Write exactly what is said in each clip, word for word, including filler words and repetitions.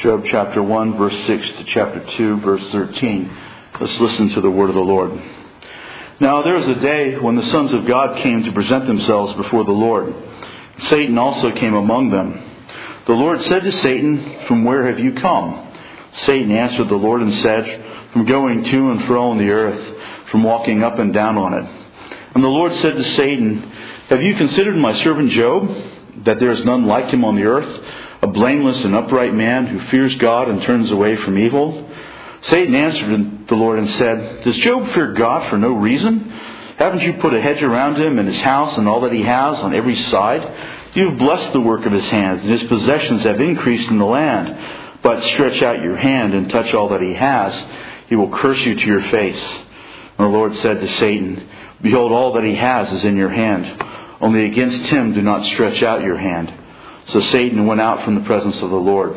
Job chapter one, verse six to chapter two, verse thirteen. Let's listen to the word of the Lord. Now there was a day when the sons of God came to present themselves before the Lord. Satan also came among them. The Lord said to Satan, "From where have you come?" Satan answered the Lord and said, "From going to and fro on the earth, from walking up and down on it." And the Lord said to Satan, "Have you considered my servant Job, that there is none like him on the earth, a blameless and upright man who fears God and turns away from evil?" Satan answered the Lord and said, "Does Job fear God for no reason? Haven't you put a hedge around him and his house and all that he has on every side? You have blessed the work of his hands, and his possessions have increased in the land. But stretch out your hand and touch all that he has. He will curse you to your face." And the Lord said to Satan, "Behold, all that he has is in your hand. Only against him do not stretch out your hand." So Satan went out from the presence of the Lord.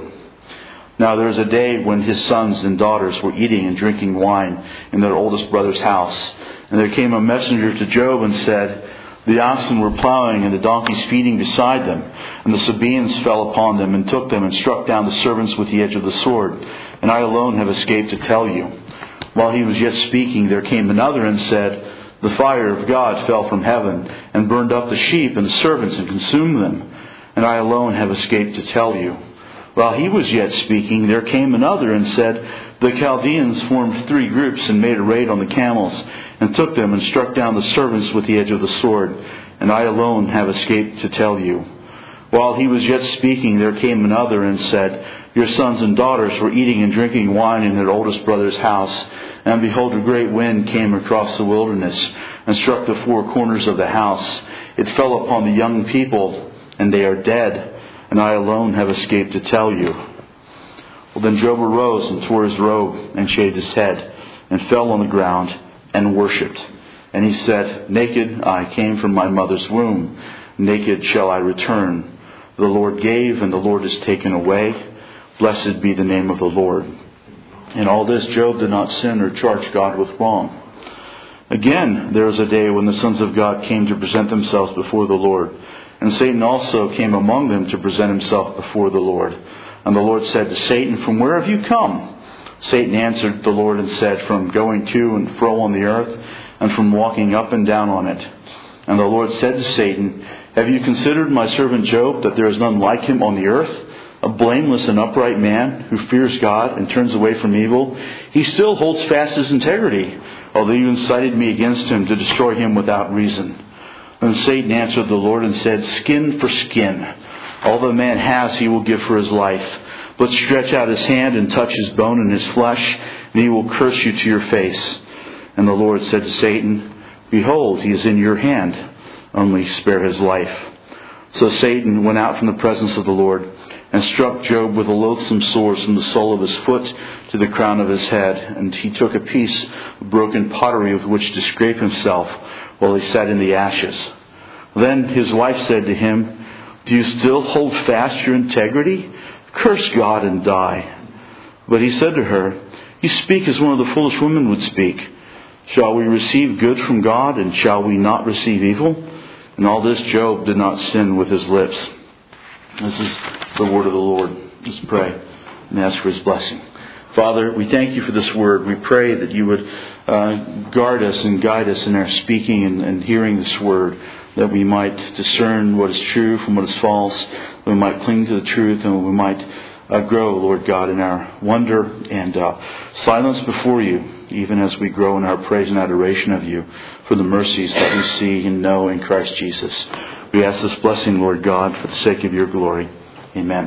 Now there was a day when his sons and daughters were eating and drinking wine in their oldest brother's house. And there came a messenger to Job and said, "The oxen were plowing and the donkeys feeding beside them. And the Sabaeans fell upon them and took them and struck down the servants with the edge of the sword. And I alone have escaped to tell you." While he was yet speaking, there came another and said, "The fire of God fell from heaven and burned up the sheep and the servants and consumed them. And I alone have escaped to tell you." While he was yet speaking, there came another and said, "The Chaldeans formed three groups and made a raid on the camels and took them and struck down the servants with the edge of the sword. And I alone have escaped to tell you." While he was yet speaking, there came another and said, "Your sons and daughters were eating and drinking wine in their oldest brother's house. And behold, a great wind came across the wilderness and struck the four corners of the house. It fell upon the young people, and they are dead. And I alone have escaped to tell you." Well, then Job arose and tore his robe and shaved his head and fell on the ground and worshipped. And he said, "Naked I came from my mother's womb. Naked shall I return. The Lord gave and the Lord has taken away. Blessed be the name of the Lord." In all this Job did not sin or charge God with wrong. Again, there was a day when the sons of God came to present themselves before the Lord. And Satan also came among them to present himself before the Lord. And the Lord said to Satan, "From where have you come?" Satan answered the Lord and said, "From going to and fro on the earth, and from walking up and down on it." And the Lord said to Satan, "Have you considered my servant Job, that there is none like him on the earth, a blameless and upright man who fears God and turns away from evil? He still holds fast his integrity, although you incited me against him to destroy him without reason." And Satan answered the Lord and said, "Skin for skin. All that man has he will give for his life. But stretch out his hand and touch his bone and his flesh, and he will curse you to your face." And the Lord said to Satan, "Behold, he is in your hand. Only spare his life." So Satan went out from the presence of the Lord and struck Job with a loathsome sword from the sole of his foot to the crown of his head. And he took a piece of broken pottery with which to scrape himself while he sat in the ashes. Then his wife said to him, "Do you still hold fast your integrity? Curse God and die." But he said to her, "You speak as one of the foolish women would speak. Shall we receive good from God, and shall we not receive evil?" And all this Job did not sin with his lips. This is the word of the Lord. Let's pray and ask for his blessing. Father, we thank you for this word. We pray that you would uh, guard us and guide us in our speaking and, and hearing this word, that we might discern what is true from what is false, that we might cling to the truth, and we might uh, grow, Lord God, in our wonder and uh, silence before you, even as we grow in our praise and adoration of you for the mercies that we see and know in Christ Jesus. We ask this blessing, Lord God, for the sake of your glory. Amen.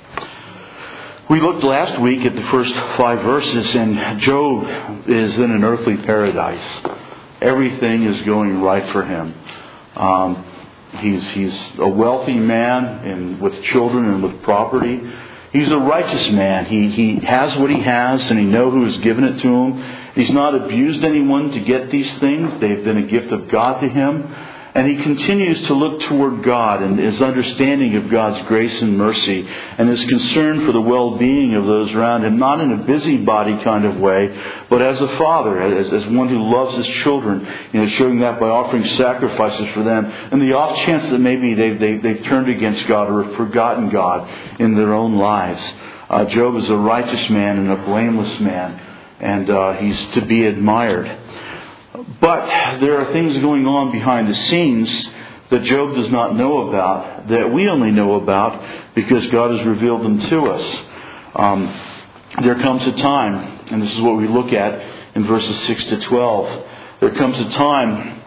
We looked last week at the first five verses, and Job is in an earthly paradise. Everything is going right for him. Um, he's he's a wealthy man and with children and with property. He's a righteous man. He he has what he has, and he knows who has given it to him. He's not abused anyone to get these things. They've been a gift of God to him. And he continues to look toward God and his understanding of God's grace and mercy and his concern for the well-being of those around him, not in a busybody kind of way, but as a father, as, as one who loves his children, you know, showing that by offering sacrifices for them. And the off chance that maybe they've, they, they've turned against God or have forgotten God in their own lives. Uh, Job is a righteous man and a blameless man, and uh, he's to be admired. But there are things going on behind the scenes that Job does not know about, that we only know about because God has revealed them to us. Um, there comes a time, and this is what we look at in verses six to twelve, there comes a time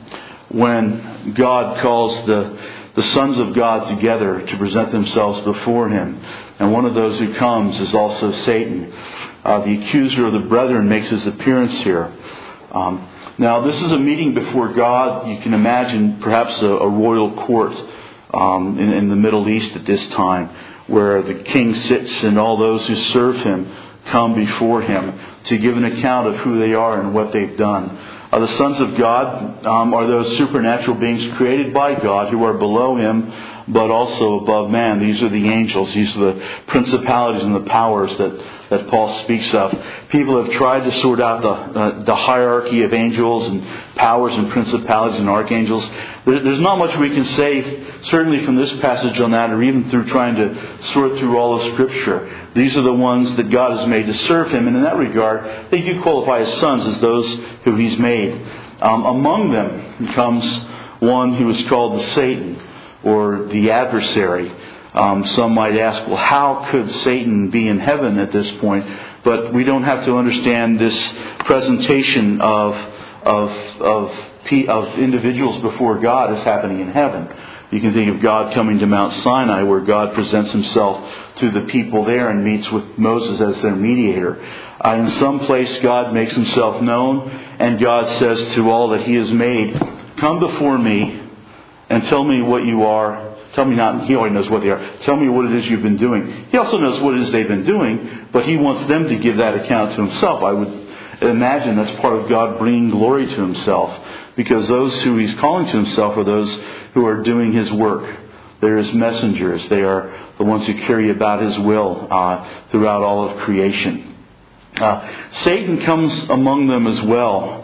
when God calls the the sons of God together to present themselves before Him. And one of those who comes is also Satan. Uh, the accuser of the brethren makes his appearance here. Um, now, this is a meeting before God. You can imagine perhaps a, a royal court um, in, in the Middle East at this time, where the king sits and all those who serve him come before him to give an account of who they are and what they've done. Uh, the sons of God um, are those supernatural beings created by God who are below Him, but also above man. These are the angels. These are the principalities and the powers that, that Paul speaks of. People have tried to sort out the, uh, the hierarchy of angels and powers and principalities and archangels. There, there's not much we can say, certainly from this passage on that, or even through trying to sort through all of Scripture. These are the ones that God has made to serve Him, and in that regard, they do qualify as sons, as those who He's made. Um, among them comes one who is called Satan, or the adversary. Um, some might ask, well, how could Satan be in heaven at this point? But we don't have to understand this presentation of of of, of individuals before God as happening in heaven. You can think of God coming to Mount Sinai, where God presents Himself to the people there and meets with Moses as their mediator. Uh, in some place, God makes Himself known, and God says to all that He has made, "Come before me and tell me what you are." Tell me not, He already knows what they are. Tell me what it is you've been doing. He also knows what it is they've been doing, but He wants them to give that account to Himself. I would imagine that's part of God bringing glory to Himself, because those who He's calling to Himself are those who are doing His work. They're His messengers. They are the ones who carry about His will uh, throughout all of creation. Uh, Satan comes among them as well.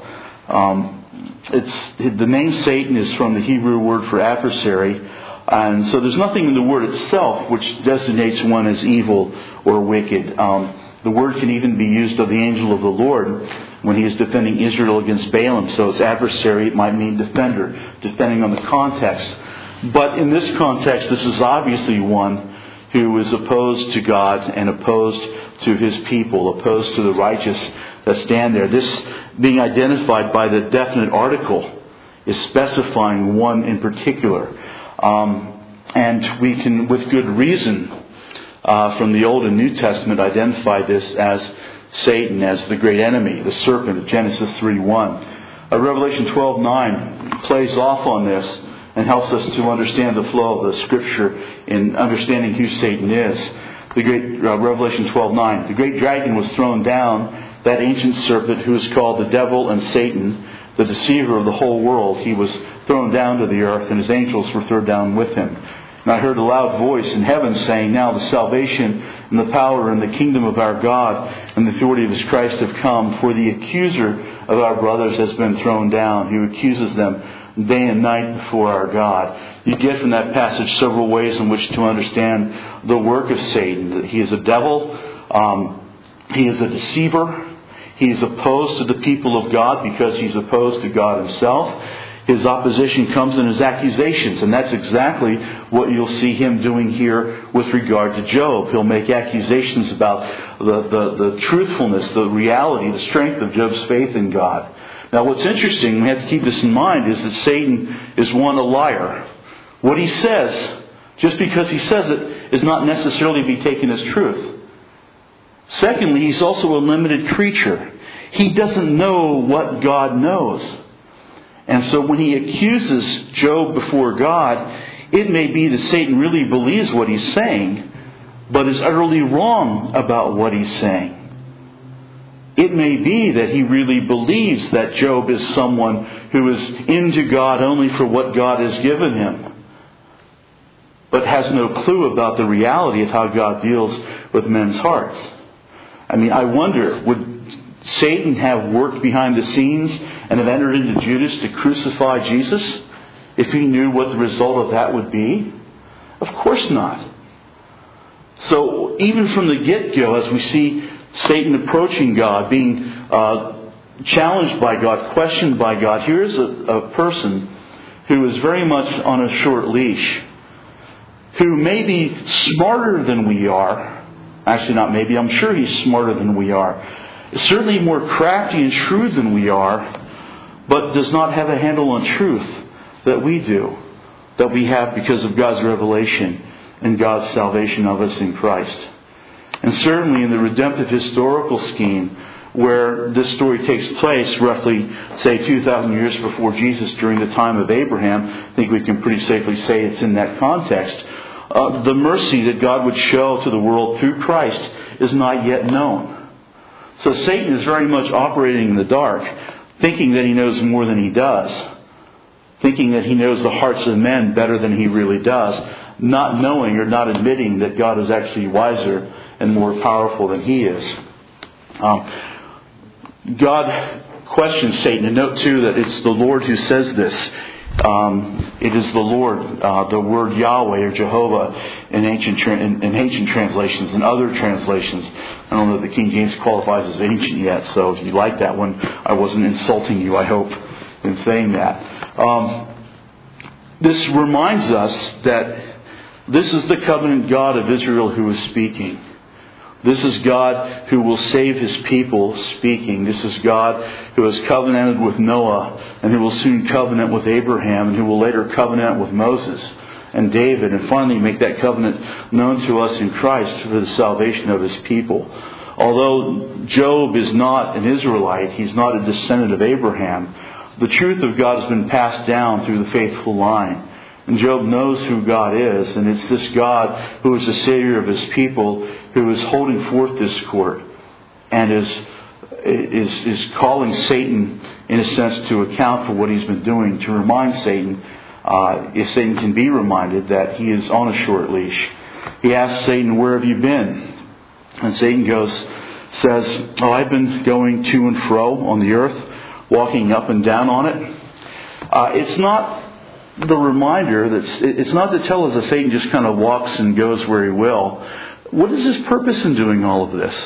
Um, it's the name Satan is from the Hebrew word for adversary. And so there's nothing in the word itself which designates one as evil or wicked. Um, the word can even be used of the angel of the Lord when he is defending Israel against Balaam. So it's adversary, it might mean defender, depending on the context. But in this context, this is obviously one who is opposed to God and opposed to His people, opposed to the righteous that stand there. This being identified by the definite article is specifying one in particular. Um, and we can, with good reason, uh, from the Old and New Testament, identify this as Satan, as the great enemy, the serpent of Genesis three one. Uh, Revelation twelve nine plays off on this and helps us to understand the flow of the Scripture in understanding who Satan is. The great uh, Revelation twelve nine. The great dragon was thrown down, that ancient serpent who is called the devil and Satan, the deceiver of the whole world. He was thrown down to the earth, and his angels were thrown down with him. And I heard a loud voice in heaven saying, "Now the salvation and the power and the kingdom of our God and the authority of His Christ have come, for the accuser of our brothers has been thrown down, who accuses them day and night before our God." You get from that passage several ways in which to understand the work of Satan. That he is a devil, um, he is a deceiver, he is opposed to the people of God because he's opposed to God Himself. His opposition comes in his accusations, and that's exactly what you'll see him doing here with regard to Job. He'll make accusations about the, the, the truthfulness, the reality, the strength of Job's faith in God. Now what's interesting, we have to keep this in mind, is that Satan is one, a liar. What he says, just because he says it, is not necessarily to be taken as truth. Secondly, he's also a limited creature. He doesn't know what God knows. And so when he accuses Job before God, it may be that Satan really believes what he's saying, but is utterly wrong about what he's saying. It may be that he really believes that Job is someone who is into God only for what God has given him, but has no clue about the reality of how God deals with men's hearts. I mean, I wonder, would Satan have worked behind the scenes and have entered into Judas to crucify Jesus if he knew what the result of that would be? Of course not. So even from the get-go, as we see Satan approaching God, being uh, challenged by God, questioned by God, here's a, a person who is very much on a short leash, who may be smarter than we are. Actually, not maybe. I'm sure he's smarter than we are. Certainly more crafty and shrewd than we are, but does not have a handle on truth that we do, that we have because of God's revelation and God's salvation of us in Christ. And certainly in the redemptive historical scheme, where this story takes place roughly, say, two thousand years before Jesus, during the time of Abraham, I think we can pretty safely say it's in that context. Uh, the mercy that God would show to the world through Christ is not yet known. So Satan is very much operating in the dark, thinking that he knows more than he does, thinking that he knows the hearts of men better than he really does, not knowing or not admitting that God is actually wiser and more powerful than he is. Um, God questions Satan. And note too that it's the Lord who says this. Um, it is the Lord, uh, the word Yahweh or Jehovah in ancient tra- in, in ancient translations and other translations. I don't know that the King James qualifies as ancient yet, so if you like that one, I wasn't insulting you, I hope, in saying that. Um, this reminds us that this is the covenant God of Israel who is speaking. This is God who will save His people speaking. This is God who has covenanted with Noah and who will soon covenant with Abraham and who will later covenant with Moses and David and finally make that covenant known to us in Christ for the salvation of His people. Although Job is not an Israelite, he's not a descendant of Abraham, the truth of God has been passed down through the faithful line. And Job knows who God is, and it's this God who is the Savior of His people who is holding forth this court and is is is calling Satan, in a sense, to account for what he's been doing, to remind Satan, uh, if Satan can be reminded, that he is on a short leash. He asks Satan, "Where have you been?" And Satan goes, says, "Oh, I've been going to and fro on the earth, walking up and down on it." Uh, it's not the reminder, that's, it's not to tell us that Satan just kind of walks and goes where he will. What is his purpose in doing all of this?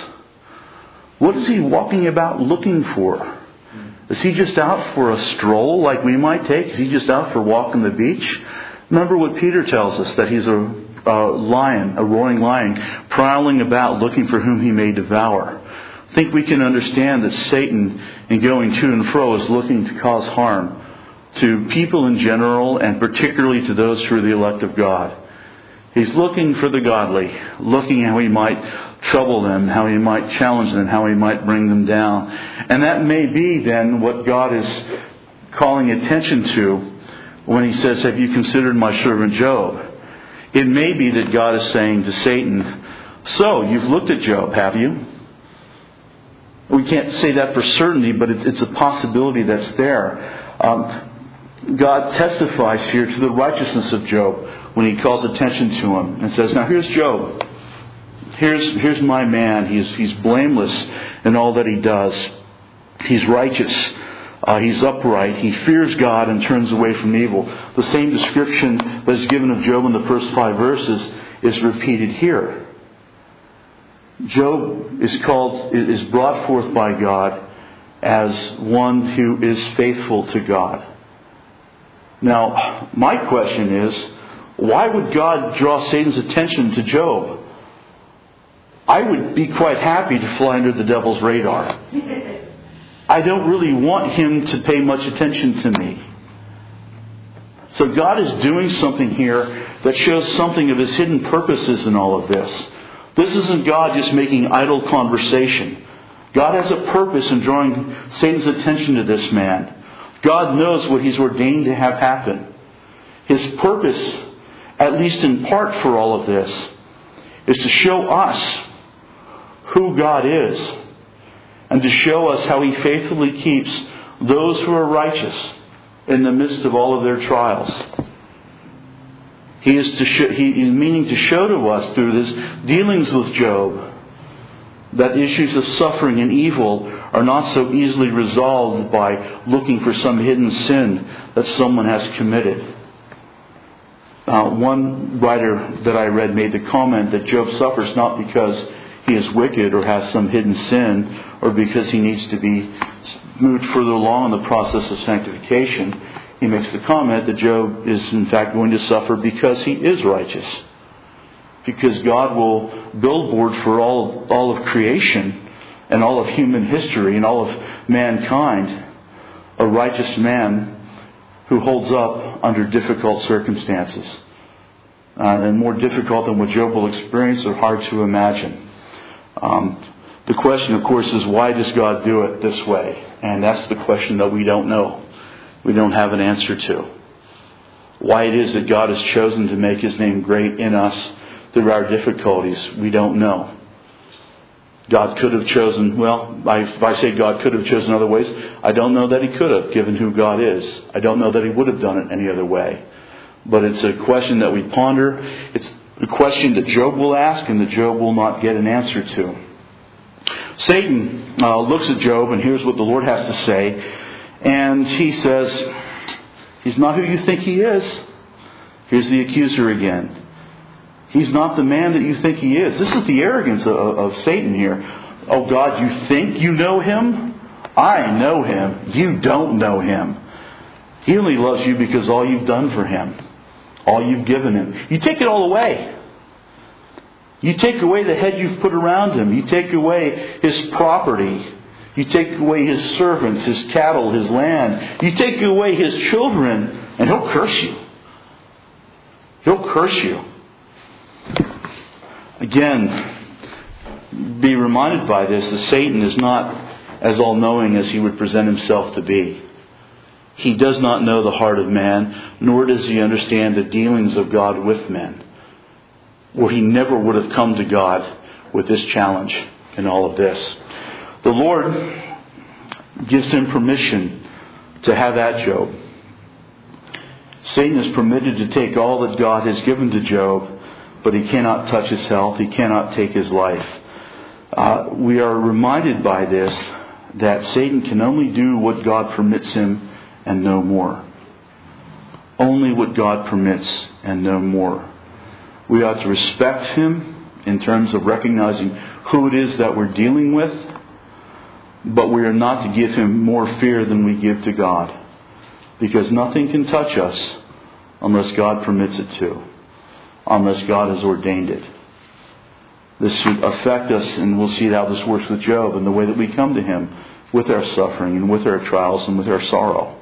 What is he walking about looking for? Is he just out for a stroll like we might take? Is he just out for a walk on the beach? Remember what Peter tells us, that he's a, a lion, a roaring lion, prowling about looking for whom he may devour. I think we can understand that Satan, in going to and fro, is looking to cause harm to people in general, and particularly to those who are the elect of God. He's looking for the godly, looking how he might trouble them, how he might challenge them, how he might bring them down. And that may be then what God is calling attention to when He says, "Have you considered my servant Job?" It may be that God is saying to Satan, "So, you've looked at Job, have you?" We can't say that for certainty, but it's, it's a possibility that's there. Um, God testifies here to the righteousness of Job when He calls attention to him and says, "Now here's Job. Here's here's my man. He's he's blameless in all that he does. He's righteous. Uh, he's upright. He fears God and turns away from evil." The same description that is given of Job in the first five verses is repeated here. Job is called is brought forth by God as one who is faithful to God. Now, my question is, why would God draw Satan's attention to Job? I would be quite happy to fly under the devil's radar. I don't really want him to pay much attention to me. So God is doing something here that shows something of His hidden purposes in all of this. This isn't God just making idle conversation. God has a purpose in drawing Satan's attention to this man. God knows what He's ordained to have happen. His purpose, at least in part for all of this, is to show us who God is and to show us how He faithfully keeps those who are righteous in the midst of all of their trials. He is to show, he is meaning to show to us through His dealings with Job that issues of suffering and evil are not so easily resolved by looking for some hidden sin that someone has committed. Uh, one writer that I read made the comment that Job suffers not because he is wicked or has some hidden sin or because he needs to be moved further along in the process of sanctification. He makes the comment that Job is in fact going to suffer because he is righteous. Because God will billboard for all, all of creation and all of human history and all of mankind a righteous man who holds up under difficult circumstances. Uh, and more difficult than what Job will experience are hard to imagine. Um, the question, of course, is why does God do it this way? And that's the question that we don't know. We don't have an answer to. Why it is that God has chosen to make His name great in us through our difficulties, we don't know. God could have chosen, well, if I say God could have chosen other ways, I don't know that He could have, given who God is. I don't know that He would have done it any other way. But it's a question that we ponder. It's a question that Job will ask and that Job will not get an answer to. Satan uh, looks at Job and hears what the Lord has to say. And he says, he's not who you think he is. Here's the accuser again. He's not the man that you think he is. This is the arrogance of, of Satan here. Oh God, you think you know him? I know him. You don't know him. He only loves you because all you've done for him. All you've given him. You take it all away. You take away the hedge you've put around him. You take away his property. You take away his servants, his cattle, his land. You take away his children, and he'll curse you. He'll curse you. Again, be reminded by this that Satan is not as all-knowing as he would present himself to be. He does not know the heart of man, nor does he understand the dealings of God with men. Or he never would have come to God with this challenge and all of this. The Lord gives him permission to have at Job. Satan is permitted to take all that God has given to Job, but he cannot touch his health. He cannot take his life. Uh, we are reminded by this that Satan can only do what God permits him and no more. Only what God permits and no more. We ought to respect him in terms of recognizing who it is that we're dealing with, but we are not to give him more fear than we give to God, because nothing can touch us unless God permits it to, unless God has ordained it. This should affect us, and we'll see how this works with Job and the way that we come to him with our suffering and with our trials and with our sorrow.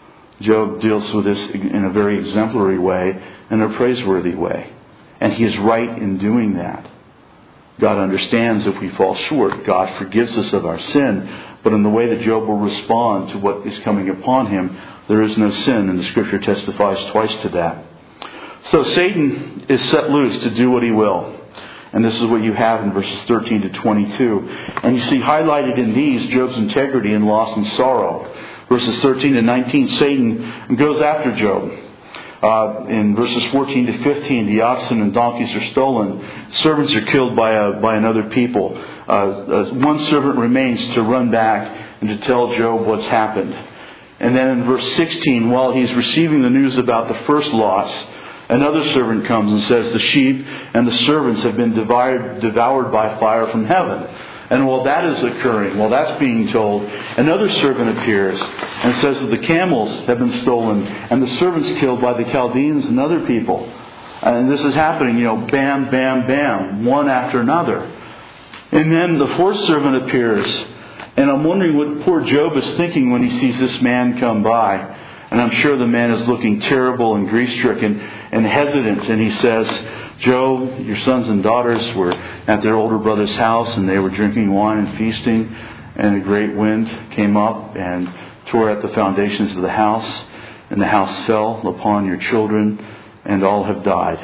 Job deals with this in a very exemplary way and a praiseworthy way. And he is right in doing that. God understands if we fall short. God forgives us of our sin. But in the way that Job will respond to what is coming upon him, there is no sin. And the Scripture testifies twice to that. So Satan is set loose to do what he will. And this is what you have in verses thirteen to twenty-two. And you see highlighted in these Job's integrity and loss and sorrow. Verses thirteen to nineteen, Satan goes after Job. Uh, in verses fourteen to fifteen, the oxen and donkeys are stolen. Servants are killed by a, by another people. Uh, uh, one servant remains to run back and to tell Job what's happened. And then in verse sixteen, while he's receiving the news about the first loss, another servant comes and says the sheep and the servants have been devoured, devoured by fire from heaven. And while that is occurring, while that's being told, another servant appears and says that the camels have been stolen and the servants killed by the Chaldeans and other people. And this is happening, you know, bam, bam, bam, one after another. And then the fourth servant appears. And I'm wondering what poor Job is thinking when he sees this man come by. And I'm sure the man is looking terrible and grief-stricken and hesitant. And he says, Job, your sons and daughters were at their older brother's house and they were drinking wine and feasting. And a great wind came up and tore at the foundations of the house. And the house fell upon your children and all have died.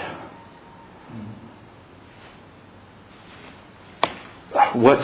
What,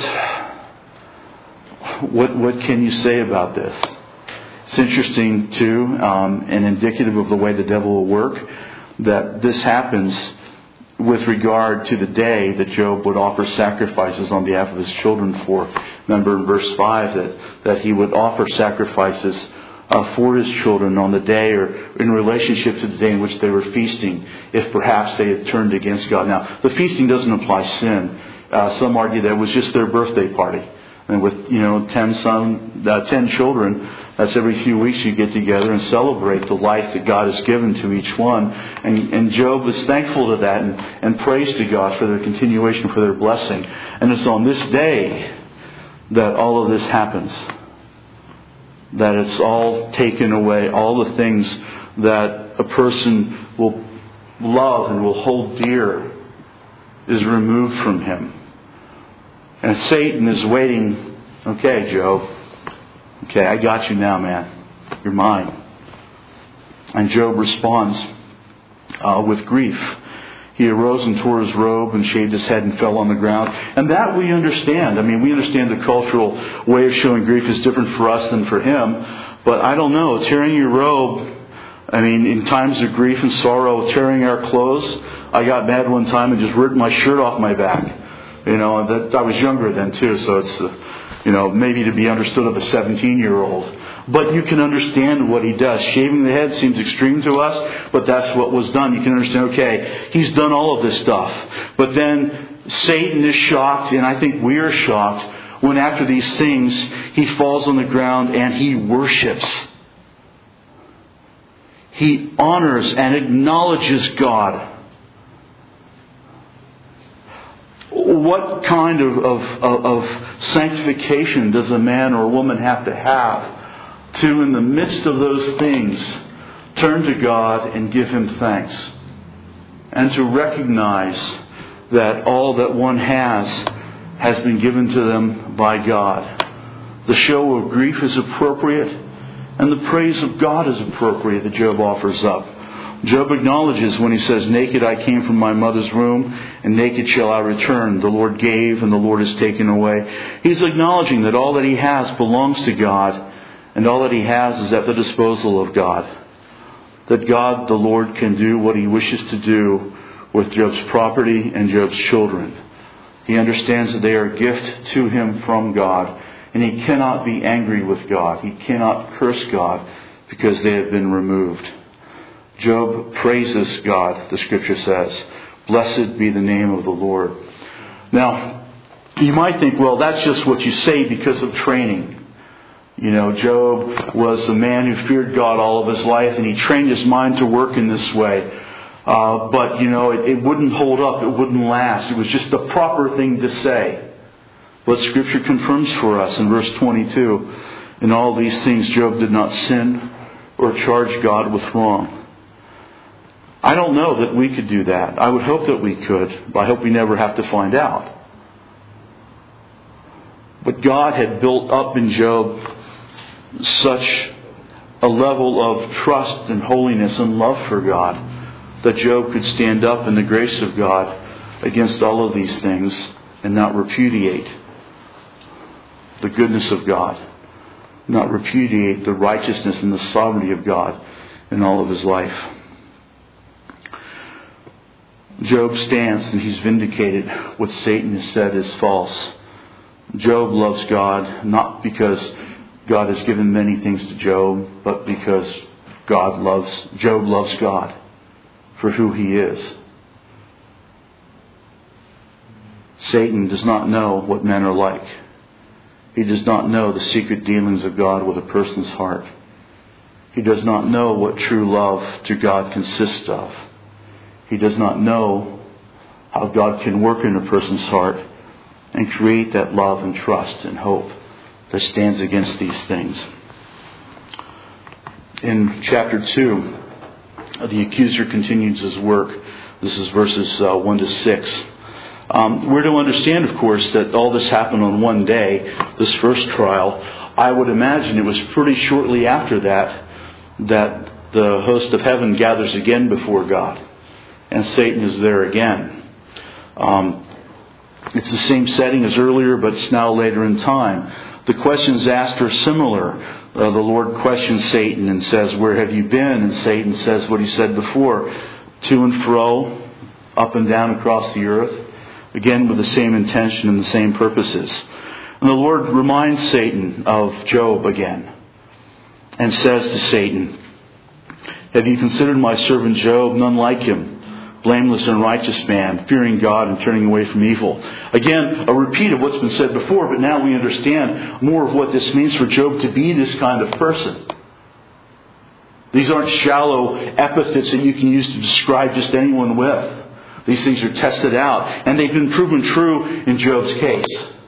what, what can you say about this? It's interesting, too, um, and indicative of the way the devil will work, that this happens with regard to the day that Job would offer sacrifices on behalf of his children for. Remember in verse five that, that he would offer sacrifices uh, for his children on the day or in relationship to the day in which they were feasting, if perhaps they had turned against God. Now, the feasting doesn't imply sin. Uh, some argue that it was just their birthday party. And with, you know, ten son, uh, ten children, that's every few weeks you get together and celebrate the life that God has given to each one. And, and Job is thankful to that and, and prays to God for their continuation, for their blessing. And it's on this day that all of this happens. That it's all taken away. All the things that a person will love and will hold dear is removed from him. And Satan is waiting. Okay, Job. Okay, I got you now, man. You're mine. And Job responds uh, with grief. He arose and tore his robe and shaved his head and fell on the ground. And that we understand. I mean, we understand the cultural way of showing grief is different for us than for him. But I don't know. Tearing your robe, I mean, in times of grief and sorrow, tearing our clothes. I got mad one time and just ripped my shirt off my back. You know, that I was younger then too, so it's, uh, you know, maybe to be understood of a seventeen-year-old. But you can understand what he does. Shaving the head seems extreme to us, but that's what was done. You can understand, okay, he's done all of this stuff. But then Satan is shocked, and I think we are shocked, when after these things, he falls on the ground and he worships. He honors and acknowledges God. What kind of, of, of sanctification does a man or a woman have to have to, in the midst of those things, turn to God and give Him thanks? And to recognize that all that one has has been given to them by God. The show of grief is appropriate, and the praise of God is appropriate that Job offers up. Job acknowledges when he says, naked I came from my mother's womb, and naked shall I return. The Lord gave, and the Lord has taken away. He's acknowledging that all that he has belongs to God, and all that he has is at the disposal of God. That God, the Lord, can do what He wishes to do with Job's property and Job's children. He understands that they are a gift to him from God, and he cannot be angry with God. He cannot curse God because they have been removed. Job praises God, the Scripture says. Blessed be the name of the Lord. Now, you might think, well, that's just what you say because of training. You know, Job was a man who feared God all of his life, and he trained his mind to work in this way. Uh, but, you know, it, it wouldn't hold up. It wouldn't last. It was just the proper thing to say. But Scripture confirms for us in verse twenty-two, in all these things Job did not sin or charge God with wrong. I don't know that we could do that. I would hope that we could, but I hope we never have to find out. But God had built up in Job such a level of trust and holiness and love for God that Job could stand up in the grace of God against all of these things and not repudiate the goodness of God, not repudiate the righteousness and the sovereignty of God in all of his life. Job stands and he's vindicated what Satan has said is false. Job loves God not because God has given many things to Job, but because God loves, Job loves God for who he is. Satan does not know what men are like. He does not know the secret dealings of God with a person's heart. He does not know what true love to God consists of. He does not know how God can work in a person's heart and create that love and trust and hope that stands against these things. In chapter two, the accuser continues his work. This is verses uh, one to six. Um, we're to understand, of course, that all this happened on one day, this first trial. I would imagine it was pretty shortly after that that the host of heaven gathers again before God. And Satan is there again. Um, it's the same setting as earlier, but it's now later in time. The questions asked are similar. Uh, the Lord questions Satan and says, where have you been? And Satan says what he said before, to and fro, up and down across the earth. Again, with the same intention and the same purposes. And the Lord reminds Satan of Job again. and says to Satan, "Have you considered my servant Job? None like him. Blameless and righteous man, fearing God and turning away from evil." Again, a repeat of what's been said before, but now we understand more of what this means for Job to be this kind of person. These aren't shallow epithets that you can use to describe just anyone with. These things are tested out, and they've been proven true in Job's case.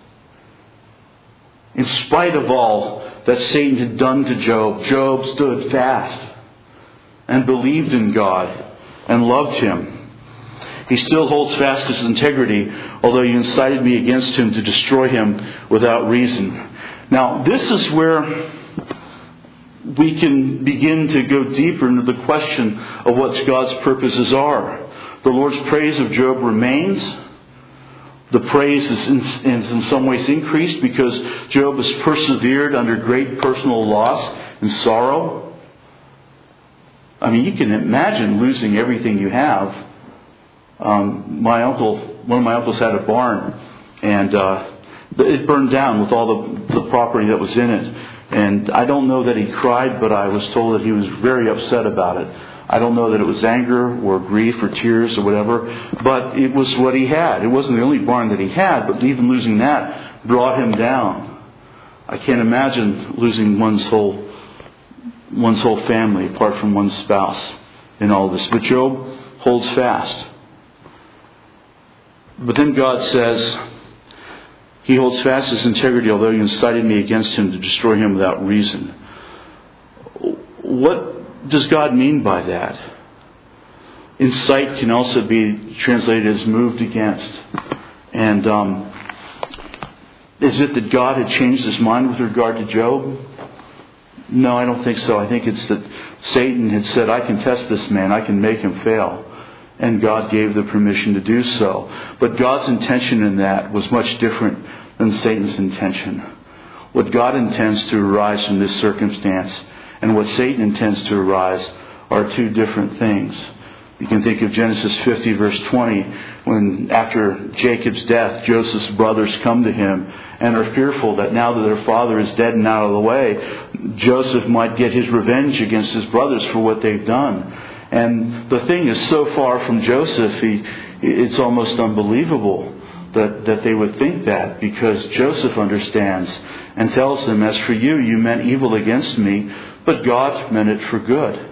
In spite of all that Satan had done to Job, Job stood fast and believed in God and loved Him. He still holds fast his integrity, although you incited me against him to destroy him without reason. Now, this is where we can begin to go deeper into the question of what God's purposes are. The Lord's praise of Job remains. The praise is in, is in some ways increased because Job has persevered under great personal loss and sorrow. I mean, you can imagine losing everything you have. Um, my uncle, one of my uncles had a barn, and uh, it burned down with all the, the property that was in it. And I don't know that he cried, but I was told that he was very upset about it. I don't know that it was anger or grief or tears or whatever, but it was what he had. It wasn't the only barn that he had, but even losing that brought him down. I can't imagine losing one's whole one's whole family apart from one's spouse in all this. But Job holds fast. But then God says, He holds fast his integrity, although you incited me against him to destroy him without reason. What does God mean by that? Incite can also be translated as moved against. And um, is it that God had changed his mind with regard to Job? No, I don't think so. I think it's that Satan had said, I can test this man, I can make him fail. And God gave the permission to do so. But God's intention in that was much different than Satan's intention. What God intends to arise from this circumstance and what Satan intends to arise are two different things. You can think of Genesis fifty verse twenty, when after Jacob's death, Joseph's brothers come to him and are fearful that now that their father is dead and out of the way, Joseph might get his revenge against his brothers for what they've done. And the thing is so far from Joseph, he, it's almost unbelievable that, that they would think that, because Joseph understands and tells them, as for you, you meant evil against me, but God meant it for good.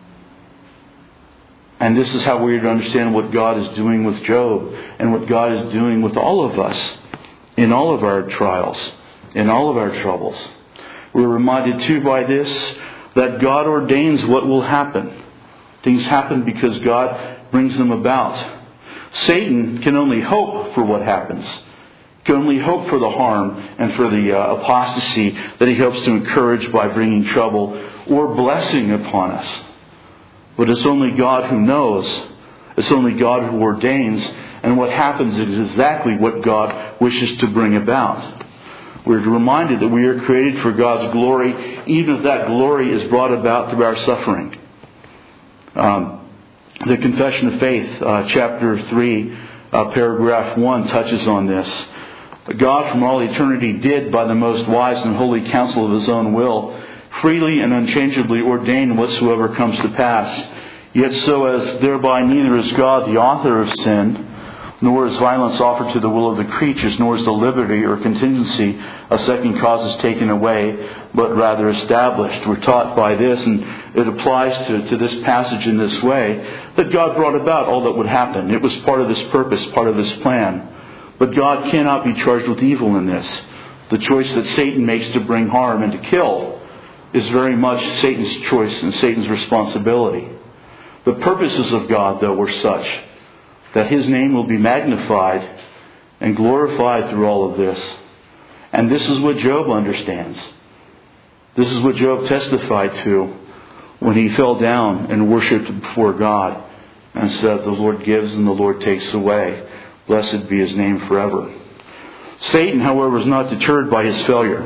And this is how we are to understand what God is doing with Job and what God is doing with all of us in all of our trials, in all of our troubles. We're reminded too by this that God ordains what will happen. Things happen because God brings them about. Satan can only hope for what happens. Can only hope for the harm and for the uh, apostasy that he hopes to encourage by bringing trouble or blessing upon us. But it's only God who knows. It's only God who ordains. And what happens is exactly what God wishes to bring about. We're reminded that we are created for God's glory, even if that glory is brought about through our suffering. Um, the Confession of Faith, uh, chapter three, uh, paragraph one, touches on this. God from all eternity did, by the most wise and holy counsel of His own will, freely and unchangeably ordain whatsoever comes to pass. Yet so as thereby neither is God the author of sin, nor is violence offered to the will of the creatures, nor is the liberty or contingency of second causes taken away, but rather established. We're taught by this, and it applies to, to this passage in this way, that God brought about all that would happen. It was part of this purpose, part of this plan. But God cannot be charged with evil in this. The choice that Satan makes to bring harm and to kill is very much Satan's choice and Satan's responsibility. The purposes of God, though, were such that His name will be magnified and glorified through all of this. And this is what Job understands. This is what Job testified to when he fell down and worshipped before God and said, the Lord gives and the Lord takes away. Blessed be His name forever. Satan, however, is not deterred by his failure.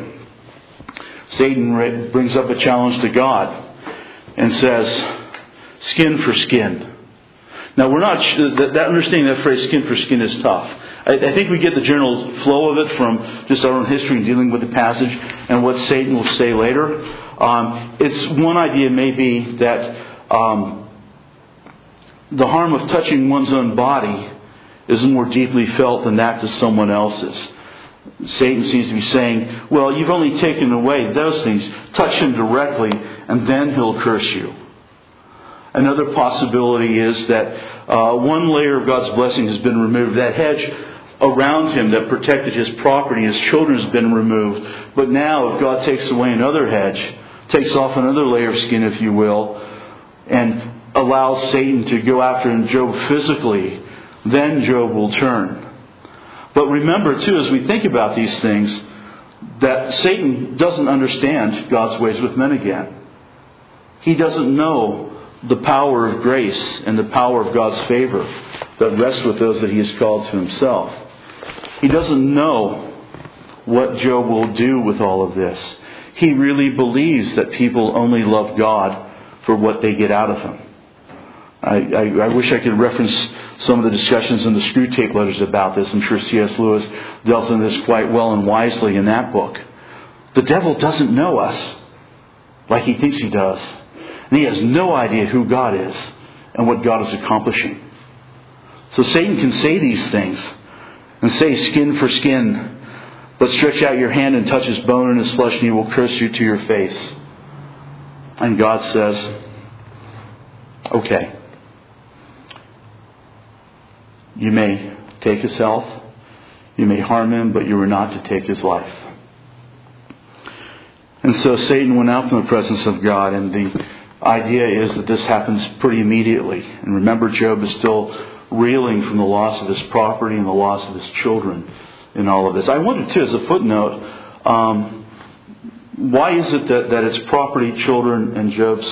Satan brings up a challenge to God and says, skin for skin. Now, we're not that understanding that phrase "skin for skin" is tough. I, I think we get the general flow of it from just our own history in dealing with the passage and what Satan will say later. Um, it's one idea may be that um, the harm of touching one's own body is more deeply felt than that to someone else's. Satan seems to be saying, well, you've only taken away those things. Touch him directly, and then he'll curse you. Another possibility is that uh, one layer of God's blessing has been removed. That hedge around him that protected his property, his children, has been removed. But now, if God takes away another hedge, takes off another layer of skin, if you will, and allows Satan to go after Job physically, then Job will turn. But remember, too, as we think about these things, that Satan doesn't understand God's ways with men again. He doesn't know the power of grace and the power of God's favor that rests with those that he has called to himself. He doesn't know what Job will do with all of this. He really believes that people only love God for what they get out of him. I, I, I wish I could reference some of the discussions in the Screwtape Letters about this. I'm sure C S Lewis dealt in this quite well and wisely in that book. The devil doesn't know us like he thinks he does. And he has no idea who God is and what God is accomplishing. So Satan can say these things and say skin for skin, but stretch out your hand and touch his bone and his flesh and he will curse you to your face. And God says, okay. You may take his health, you may harm him, but you are not to take his life. And so Satan went out from the presence of God, and the idea is that this happens pretty immediately. And remember, Job is still reeling from the loss of his property and the loss of his children in all of this. I wonder, too, as a footnote, um, why is it that, that it's property, children, and Job's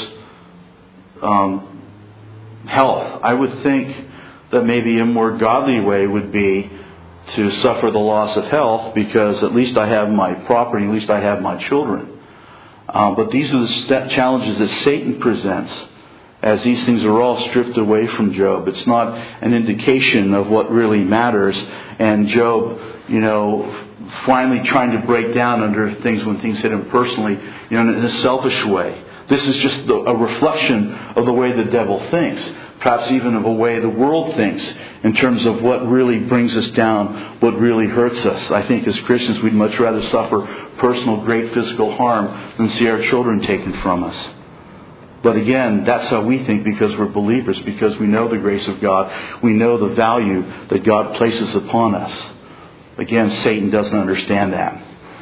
um, health? I would think that maybe a more godly way would be to suffer the loss of health, because at least I have my property, at least I have my children. Uh, but these are the st- challenges that Satan presents as these things are all stripped away from Job. It's not an indication of what really matters. And Job, you know, finally trying to break down under things when things hit him personally, you know, in a selfish way. This is just the, a reflection of the way the devil thinks. Perhaps even of a way the world thinks in terms of what really brings us down, what really hurts us. I think as Christians we'd much rather suffer personal great physical harm than see our children taken from us. But again, that's how we think because we're believers, because we know the grace of God. We know the value that God places upon us. Again, Satan doesn't understand that.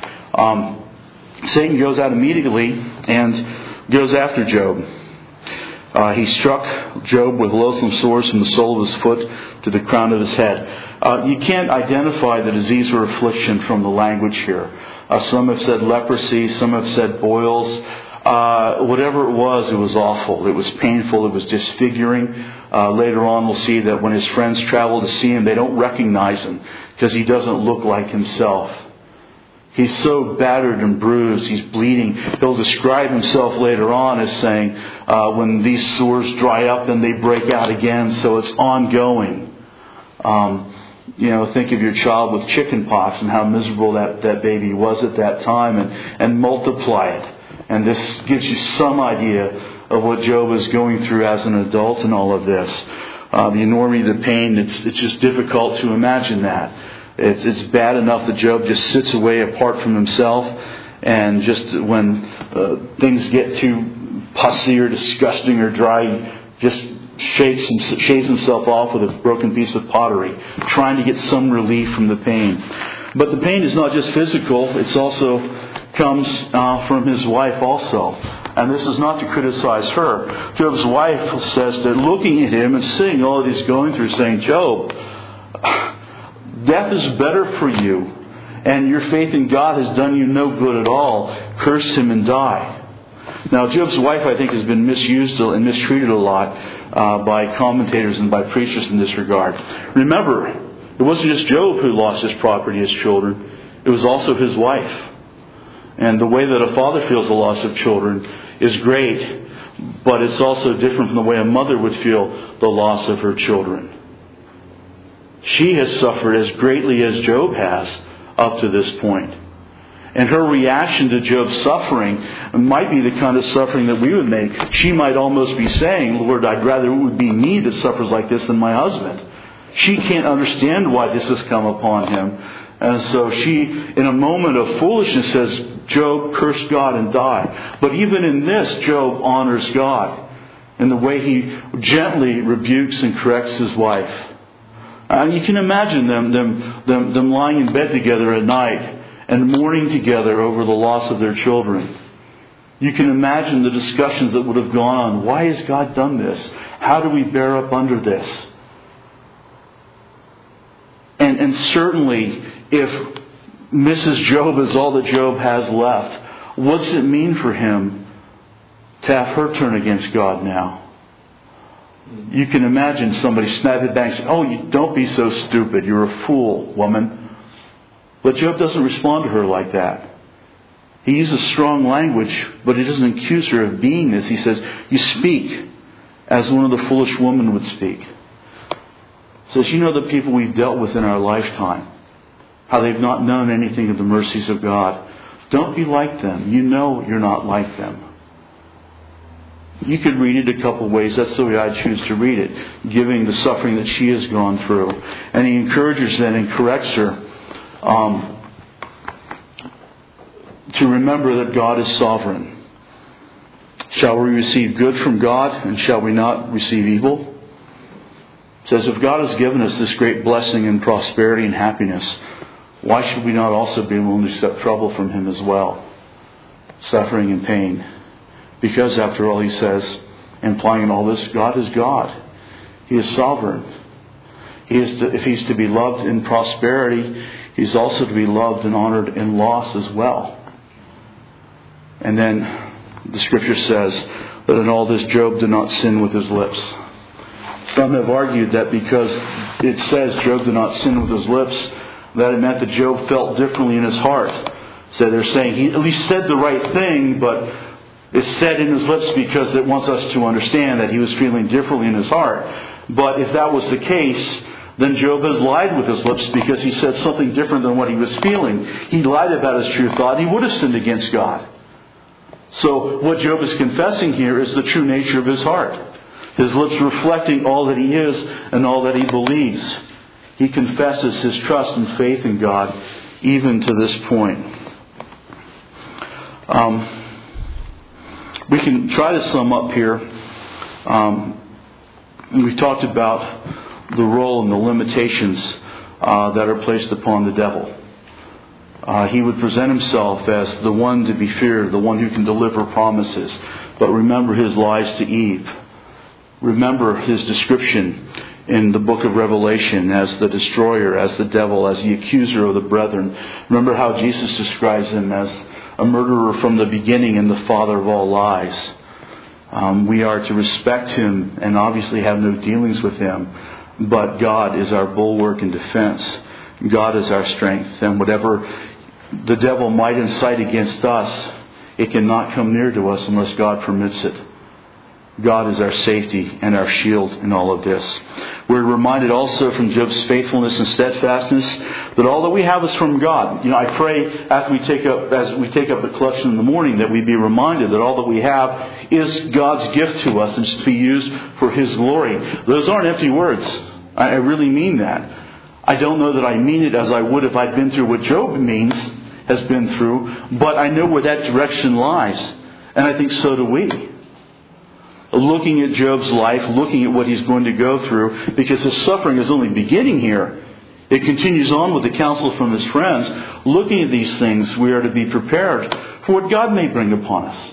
Um, Satan goes out immediately and goes after Job. Uh, he struck Job with loathsome sores from the sole of his foot to the crown of his head. Uh, you can't identify the disease or affliction from the language here. Uh, some have said leprosy, some have said boils. Uh, whatever it was, it was awful. It was painful. It was disfiguring. Uh, later on, we'll see that when his friends travel to see him, they don't recognize him because he doesn't look like himself. He's so battered and bruised. He's bleeding. He'll describe himself later on as saying, uh, when these sores dry up, then they break out again. So it's ongoing. Um, you know, think of your child with chicken pox and how miserable that, that baby was at that time, and, and multiply it. And this gives you some idea of what Job is going through as an adult in all of this. Uh, the enormity of the pain, it's, it's just difficult to imagine that. It's, it's bad enough that Job just sits away apart from himself, and just when uh, things get too pussy or disgusting or dry, just shakes and shaves himself off with a broken piece of pottery, trying to get some relief from the pain. But the pain is not just physical, it's also comes uh, from his wife also. And this is not to criticize her. Job's wife says that looking at him and seeing all that he's going through, saying, Job, death is better for you, and your faith in God has done you no good at all. Curse him and die. Now, Job's wife, I think, has been misused and mistreated a lot uh, by commentators and by preachers in this regard. Remember, it wasn't just Job who lost his property, his children. It was also his wife. And the way that a father feels the loss of children is great, but it's also different from the way a mother would feel the loss of her children. She has suffered as greatly as Job has up to this point. And her reaction to Job's suffering might be the kind of suffering that we would make. She might almost be saying, Lord, I'd rather it would be me that suffers like this than my husband. She can't understand why this has come upon him. And so she, in a moment of foolishness, says, Job, curse God and die. But even in this, Job honors God in the way he gently rebukes and corrects his wife. And you can imagine them, them, them, them lying in bed together at night and mourning together over the loss of their children. You can imagine the discussions that would have gone on. Why has God done this? How do we bear up under this? And, and certainly, if Missus Job is all that Job has left, what's it mean for him to have her turn against God now? You can imagine somebody snapping back and saying, oh, you don't be so stupid. You're a fool, woman. But Job doesn't respond to her like that. He uses strong language, but he doesn't accuse her of being this. He says, you speak as one of the foolish women would speak. He says, you know the people we've dealt with in our lifetime, how they've not known anything of the mercies of God. Don't be like them. You know you're not like them. You could read it a couple ways. That's the way I choose to read it, giving the suffering that she has gone through. And he encourages them and corrects her um, to remember that God is sovereign. Shall we receive good from God, and shall we not receive evil? It says, if God has given us this great blessing and prosperity and happiness, why should we not also be willing to accept trouble from Him as well? Suffering and pain. Because after all, he says, implying in all this, God is God. He is sovereign. He is to, if He's to be loved in prosperity, He's also to be loved and honored in loss as well. And then the Scripture says that in all this Job did not sin with his lips. Some have argued that because it says Job did not sin with his lips, that it meant that Job felt differently in his heart. So they're saying he at least said the right thing, but it's said in his lips because it wants us to understand that he was feeling differently in his heart. But if that was the case, then Job has lied with his lips because he said something different than what he was feeling. He lied about his true thought. He would have sinned against God. So what Job is confessing here is the true nature of his heart. His lips reflecting all that he is and all that he believes. He confesses his trust and faith in God even to this point. Um... We can try to sum up here. Um, we talked about the role and the limitations uh, that are placed upon the devil. Uh, he would present himself as the one to be feared, the one who can deliver promises. But remember his lies to Eve. Remember his description in the book of Revelation as the destroyer, as the devil, as the accuser of the brethren. Remember how Jesus describes him as a murderer from the beginning and the father of all lies. Um, we are to respect him and obviously have no dealings with him. But God is our bulwark and defense. God is our strength. And whatever the devil might incite against us, it cannot come near to us unless God permits it. God is our safety and our shield in all of this. We're reminded also from Job's faithfulness and steadfastness that all that we have is from God. You know, I pray after we take up, as we take up the collection in the morning, that we be reminded that all that we have is God's gift to us and is to be used for His glory. Those aren't empty words. I really mean that. I don't know that I mean it as I would if I'd been through what Job means, has been through, but I know where that direction lies. And I think so do we. Looking at Job's life, looking at what he's going to go through, because his suffering is only beginning here. It continues on with the counsel from his friends. Looking at these things, we are to be prepared for what God may bring upon us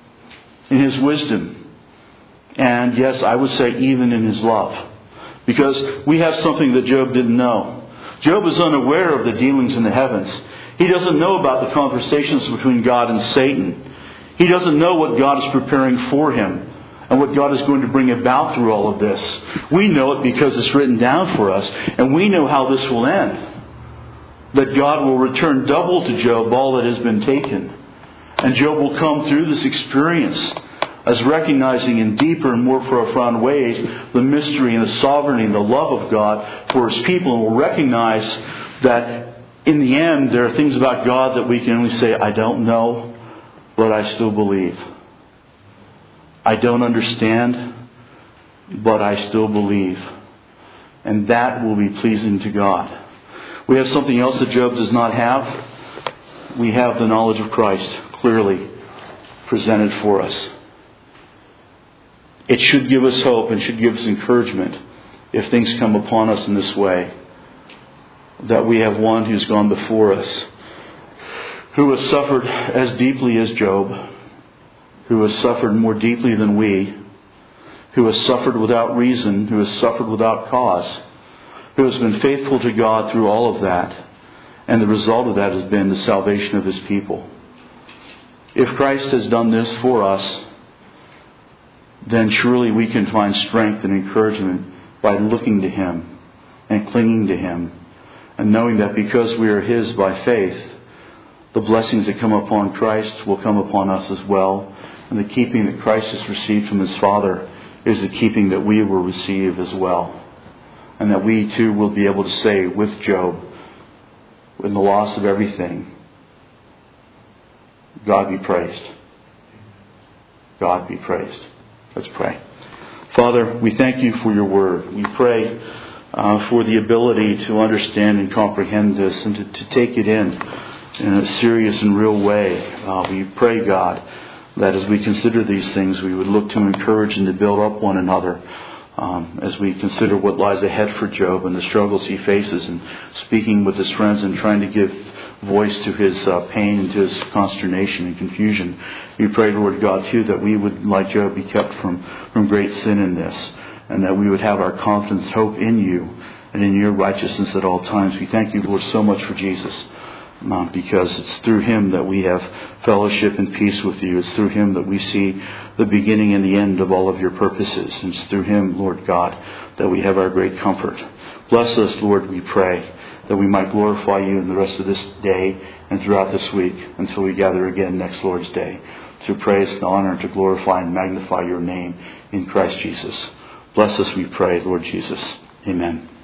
in His wisdom. And yes, I would say even in His love. Because we have something that Job didn't know. Job is unaware of the dealings in the heavens. He doesn't know about the conversations between God and Satan. He doesn't know what God is preparing for him and what God is going to bring about through all of this. We know it because it's written down for us, and we know how this will end. That God will return double to Job all that has been taken. And Job will come through this experience as recognizing in deeper and more profound ways the mystery and the sovereignty and the love of God for His people, and will recognize that in the end, there are things about God that we can only say, I don't know, but I still believe. I don't understand, but I still believe. And that will be pleasing to God. We have something else that Job does not have. We have the knowledge of Christ clearly presented for us. It should give us hope and should give us encouragement if things come upon us in this way. That we have one who's gone before us, who has suffered as deeply as Job, who has suffered more deeply than we, who has suffered without reason, who has suffered without cause, who has been faithful to God through all of that. And the result of that has been the salvation of His people. If Christ has done this for us, then surely we can find strength and encouragement by looking to Him and clinging to Him, and knowing that because we are His by faith, the blessings that come upon Christ will come upon us as well. And the keeping that Christ has received from His Father is the keeping that we will receive as well. And that we too will be able to say with Job, in the loss of everything, God be praised. God be praised. Let's pray. Father, we thank You for Your word. We pray uh, for the ability to understand and comprehend this and to, to take it in in a serious and real way. Uh, we pray, God, that as we consider these things, we would look to encourage and to build up one another um, as we consider what lies ahead for Job and the struggles he faces, and speaking with his friends and trying to give voice to his uh, pain and to his consternation and confusion. We pray, Lord God, too, that we would, like Job, be kept from, from great sin in this, and that we would have our confidence, hope in You and in Your righteousness at all times. We thank You, Lord, so much for Jesus. Uh, because it's through Him that we have fellowship and peace with You. It's through Him that we see the beginning and the end of all of Your purposes. And it's through Him, Lord God, that we have our great comfort. Bless us, Lord, we pray, that we might glorify You in the rest of this day and throughout this week until we gather again next Lord's Day, to praise and honor and to glorify and magnify Your name in Christ Jesus. Bless us, we pray, Lord Jesus. Amen.